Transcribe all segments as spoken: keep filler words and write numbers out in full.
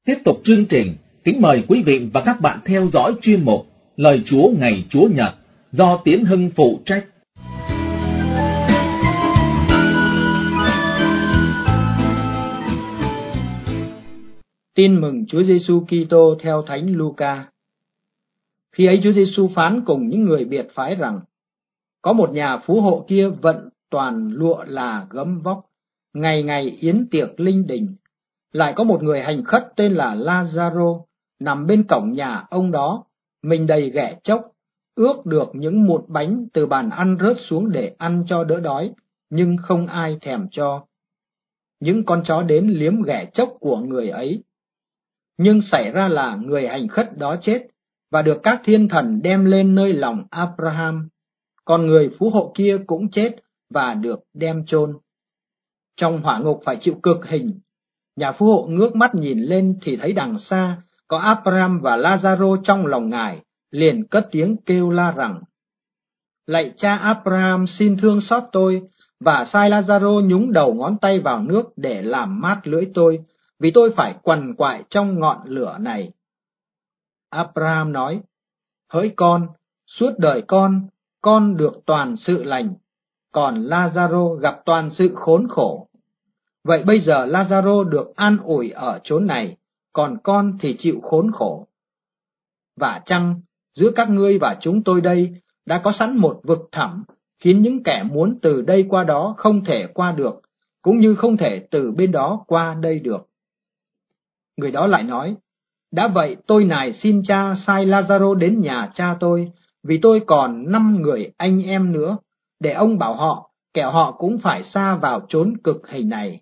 Tiếp tục chương trình, kính mời quý vị và các bạn theo dõi chuyên mục Lời Chúa ngày Chúa Nhật do Tiến Hưng phụ trách. Tin mừng Chúa Giêsu Kitô theo Thánh Luca. Khi ấy Chúa Giêsu phán cùng những người biệt phái rằng: có một nhà phú hộ kia vận toàn lụa là gấm vóc, ngày ngày yến tiệc linh đình. Lại có một người hành khất tên là Lazaro nằm bên cổng nhà ông đó, mình đầy ghẻ chốc, ước được những mụn bánh từ bàn ăn rớt xuống để ăn cho đỡ đói, nhưng không ai thèm cho. Những con chó đến liếm ghẻ chốc của người ấy. Nhưng xảy ra là người hành khất đó chết và được các thiên thần đem lên nơi lòng Abraham, còn người phú hộ kia cũng chết và được đem chôn. Trong hỏa ngục phải chịu cực hình, nhà phú hộ ngước mắt nhìn lên thì thấy đằng xa có Abraham và Lazaro trong lòng ngài, liền cất tiếng kêu la rằng: lạy cha Abraham, xin thương xót tôi và sai Lazaro nhúng đầu ngón tay vào nước để làm mát lưỡi tôi, vì tôi phải quằn quại trong ngọn lửa này. Abraham nói: hỡi con, suốt đời con, con được toàn sự lành, còn Lazaro gặp toàn sự khốn khổ. Vậy bây giờ Lazaro được an ủi ở chốn này, còn con thì chịu khốn khổ. Vả chăng giữa các ngươi và chúng tôi đây đã có sẵn một vực thẳm, khiến những kẻ muốn từ đây qua đó không thể qua được, cũng như không thể từ bên đó qua đây được. Người đó lại nói: đã vậy tôi nài xin cha sai Lazaro đến nhà cha tôi, vì tôi còn năm người anh em nữa, để ông bảo họ, kẻo họ cũng phải sa vào chốn cực hình này.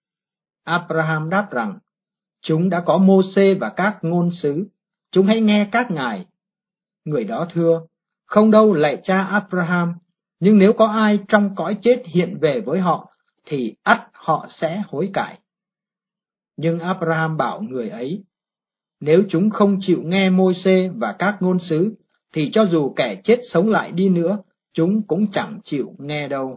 Abraham đáp rằng: chúng đã có Mô-sê và các ngôn sứ, chúng hãy nghe các ngài. Người đó thưa: không đâu lạy cha Abraham, nhưng nếu có ai trong cõi chết hiện về với họ, thì ắt họ sẽ hối cải. Nhưng Abraham bảo người ấy: nếu chúng không chịu nghe Môi-se và các ngôn sứ, thì cho dù kẻ chết sống lại đi nữa, chúng cũng chẳng chịu nghe đâu.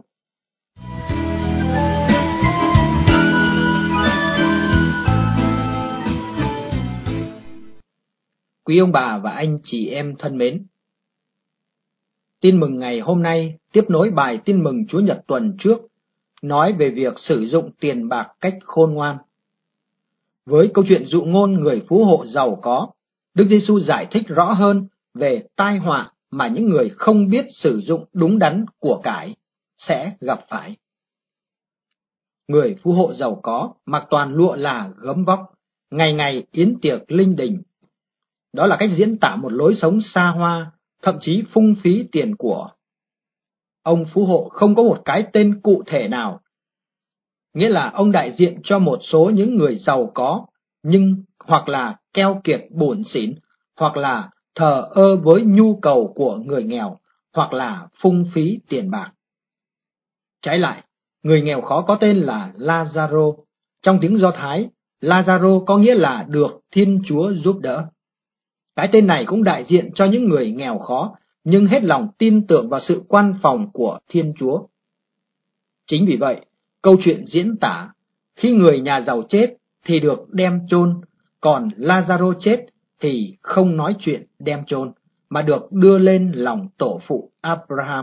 Quý ông bà và anh chị em thân mến, tin mừng ngày hôm nay tiếp nối bài tin mừng Chúa Nhật tuần trước, nói về việc sử dụng tiền bạc cách khôn ngoan. Với câu chuyện dụ ngôn người phú hộ giàu có, Đức Giêsu giải thích rõ hơn về tai họa mà những người không biết sử dụng đúng đắn của cải sẽ gặp phải. Người phú hộ giàu có mặc toàn lụa là gấm vóc, ngày ngày yến tiệc linh đình. Đó là cách diễn tả một lối sống xa hoa, thậm chí phung phí tiền của. Ông phú hộ không có một cái tên cụ thể nào, nghĩa là ông đại diện cho một số những người giàu có, nhưng hoặc là keo kiệt bủn xỉn, hoặc là thờ ơ với nhu cầu của người nghèo, hoặc là phung phí tiền bạc. Trái lại, người nghèo khó có tên là Lazaro. Trong tiếng Do Thái, Lazaro có nghĩa là được Thiên Chúa giúp đỡ. Cái tên này cũng đại diện cho những người nghèo khó, nhưng hết lòng tin tưởng vào sự quan phòng của Thiên Chúa. Chính vì vậy, câu chuyện diễn tả khi người nhà giàu chết thì được đem chôn, còn Lazaro chết thì không nói chuyện đem chôn, mà được đưa lên lòng tổ phụ Abraham.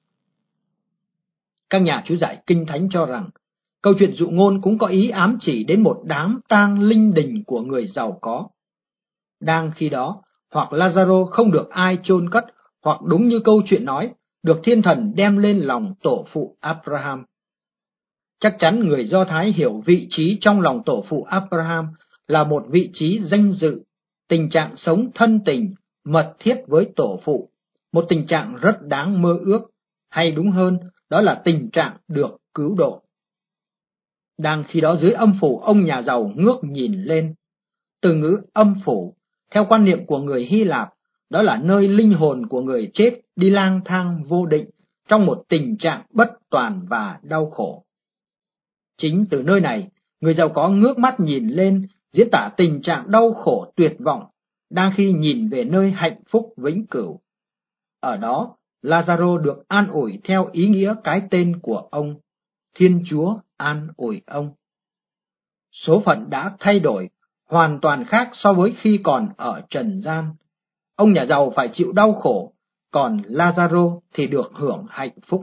Các nhà chú giải Kinh Thánh cho rằng, câu chuyện dụ ngôn cũng có ý ám chỉ đến một đám tang linh đình của người giàu có. Đang khi đó, hoặc Lazaro không được ai chôn cất, hoặc đúng như câu chuyện nói, được thiên thần đem lên lòng tổ phụ Abraham. Chắc chắn người Do Thái hiểu vị trí trong lòng tổ phụ Abraham là một vị trí danh dự, tình trạng sống thân tình, mật thiết với tổ phụ, một tình trạng rất đáng mơ ước, hay đúng hơn, đó là tình trạng được cứu độ. Đang khi đó dưới âm phủ, ông nhà giàu ngước nhìn lên. Từ ngữ âm phủ, theo quan niệm của người Hy Lạp, đó là nơi linh hồn của người chết đi lang thang vô định trong một tình trạng bất toàn và đau khổ. Chính từ nơi này, người giàu có ngước mắt nhìn lên, diễn tả tình trạng đau khổ tuyệt vọng, đang khi nhìn về nơi hạnh phúc vĩnh cửu. Ở đó, Lazaro được an ủi theo ý nghĩa cái tên của ông, Thiên Chúa an ủi ông. Số phận đã thay đổi, hoàn toàn khác so với khi còn ở trần gian. Ông nhà giàu phải chịu đau khổ, còn Lazaro thì được hưởng hạnh phúc.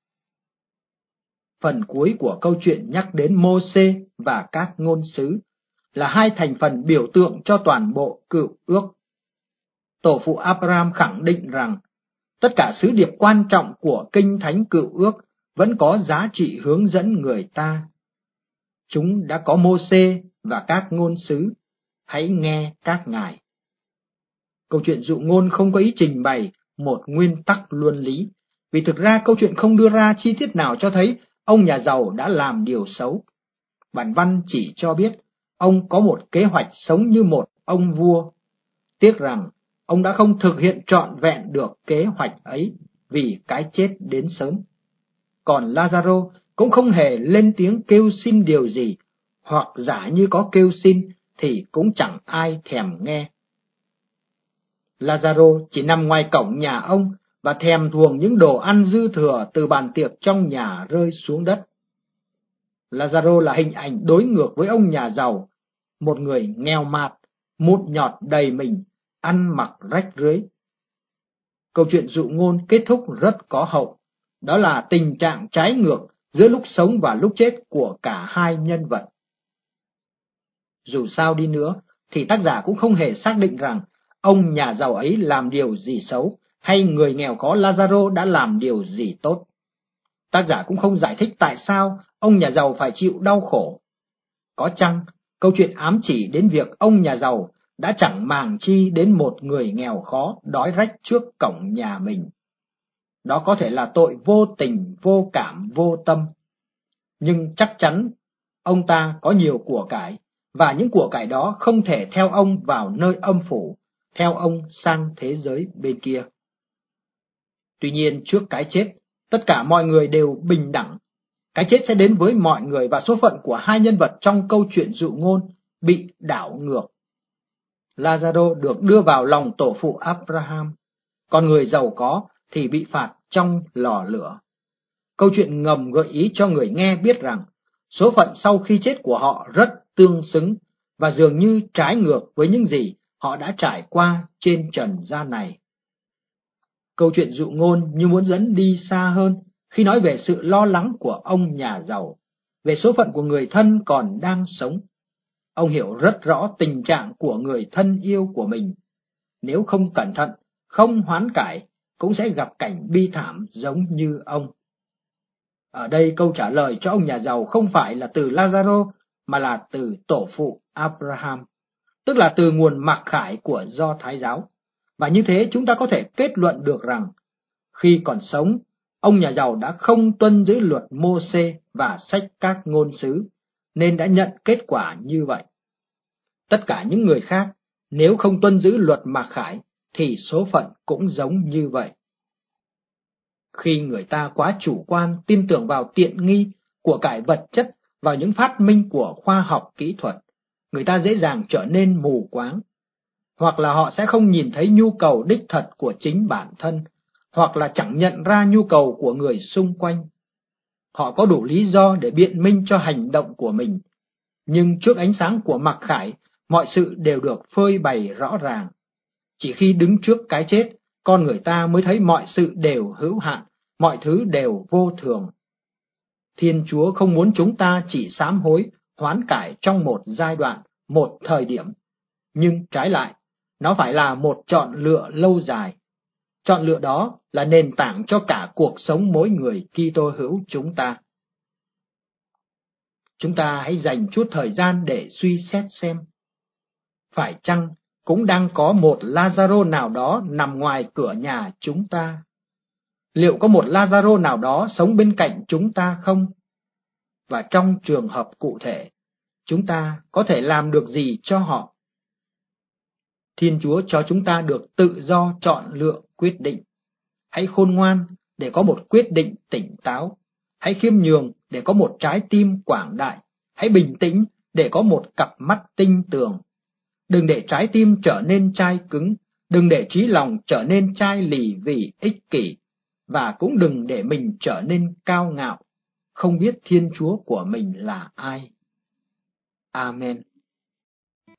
Phần cuối của câu chuyện nhắc đến Mô-sê và các ngôn sứ là hai thành phần biểu tượng cho toàn bộ cựu ước. Tổ phụ Abraham khẳng định rằng tất cả sứ điệp quan trọng của kinh thánh cựu ước vẫn có giá trị hướng dẫn người ta. Chúng đã có Mô-sê và các ngôn sứ, hãy nghe các ngài. Câu chuyện dụ ngôn không có ý trình bày một nguyên tắc luân lý, vì thực ra câu chuyện không đưa ra chi tiết nào cho thấy ông nhà giàu đã làm điều xấu. Bản văn chỉ cho biết ông có một kế hoạch sống như một ông vua. Tiếc rằng ông đã không thực hiện trọn vẹn được kế hoạch ấy vì cái chết đến sớm. Còn Lazaro cũng không hề lên tiếng kêu xin điều gì, hoặc giả như có kêu xin thì cũng chẳng ai thèm nghe. Lazaro chỉ nằm ngoài cổng nhà ông và thèm thuồng những đồ ăn dư thừa từ bàn tiệc trong nhà rơi xuống đất. Lazaro là hình ảnh đối ngược với ông nhà giàu, một người nghèo mạt, mụn nhọt đầy mình, ăn mặc rách rưới. Câu chuyện dụ ngôn kết thúc rất có hậu, đó là tình trạng trái ngược giữa lúc sống và lúc chết của cả hai nhân vật. Dù sao đi nữa, thì tác giả cũng không hề xác định rằng ông nhà giàu ấy làm điều gì xấu, hay người nghèo khó Lazaro đã làm điều gì tốt. Tác giả cũng không giải thích tại sao ông nhà giàu phải chịu đau khổ. Có chăng câu chuyện ám chỉ đến việc ông nhà giàu đã chẳng màng chi đến một người nghèo khó đói rách trước cổng nhà mình. Đó có thể là tội vô tình, vô cảm, vô tâm. Nhưng chắc chắn ông ta có nhiều của cải, và những của cải đó không thể theo ông vào nơi âm phủ, theo ông sang thế giới bên kia. Tuy nhiên trước cái chết, tất cả mọi người đều bình đẳng. Cái chết sẽ đến với mọi người và số phận của hai nhân vật trong câu chuyện dụ ngôn bị đảo ngược. Lazaro được đưa vào lòng tổ phụ Abraham, còn người giàu có thì bị phạt trong lò lửa. Câu chuyện ngầm gợi ý cho người nghe biết rằng số phận sau khi chết của họ rất tương xứng và dường như trái ngược với những gì họ đã trải qua trên trần gian này. Câu chuyện dụ ngôn như muốn dẫn đi xa hơn khi nói về sự lo lắng của ông nhà giàu, về số phận của người thân còn đang sống. Ông hiểu rất rõ tình trạng của người thân yêu của mình. Nếu không cẩn thận, không hoán cải, cũng sẽ gặp cảnh bi thảm giống như ông. Ở đây câu trả lời cho ông nhà giàu không phải là từ Lazaro, mà là từ tổ phụ Abraham, tức là từ nguồn mặc khải của Do Thái giáo. Và như thế chúng ta có thể kết luận được rằng, khi còn sống, ông nhà giàu đã không tuân giữ luật Mô-sê và sách các ngôn sứ, nên đã nhận kết quả như vậy. Tất cả những người khác, nếu không tuân giữ luật mặc khải, thì số phận cũng giống như vậy. Khi người ta quá chủ quan tin tưởng vào tiện nghi của cải vật chất, vào những phát minh của khoa học kỹ thuật, người ta dễ dàng trở nên mù quáng. Hoặc là họ sẽ không nhìn thấy nhu cầu đích thật của chính bản thân, hoặc là chẳng nhận ra nhu cầu của người xung quanh. Họ có đủ lý do để biện minh cho hành động của mình, nhưng trước ánh sáng của mặc khải, mọi sự đều được phơi bày rõ ràng. Chỉ khi đứng trước cái chết, con người ta mới thấy mọi sự đều hữu hạn, mọi thứ đều vô thường. Thiên Chúa không muốn chúng ta chỉ sám hối, hoán cải trong một giai đoạn, một thời điểm, nhưng trái lại, nó phải là một chọn lựa lâu dài. Chọn lựa đó là nền tảng cho cả cuộc sống mỗi người Kitô hữu chúng ta. Chúng ta hãy dành chút thời gian để suy xét xem, phải chăng cũng đang có một Lazaro nào đó nằm ngoài cửa nhà chúng ta? Liệu có một Lazaro nào đó sống bên cạnh chúng ta không? Và trong trường hợp cụ thể, chúng ta có thể làm được gì cho họ? Thiên Chúa cho chúng ta được tự do chọn lựa quyết định. Hãy khôn ngoan để có một quyết định tỉnh táo. Hãy khiêm nhường để có một trái tim quảng đại. Hãy bình tĩnh để có một cặp mắt tinh tường. Đừng để trái tim trở nên chai cứng, đừng để trí lòng trở nên chai lì vì ích kỷ, và cũng đừng để mình trở nên cao ngạo, không biết Thiên Chúa của mình là ai. Amen.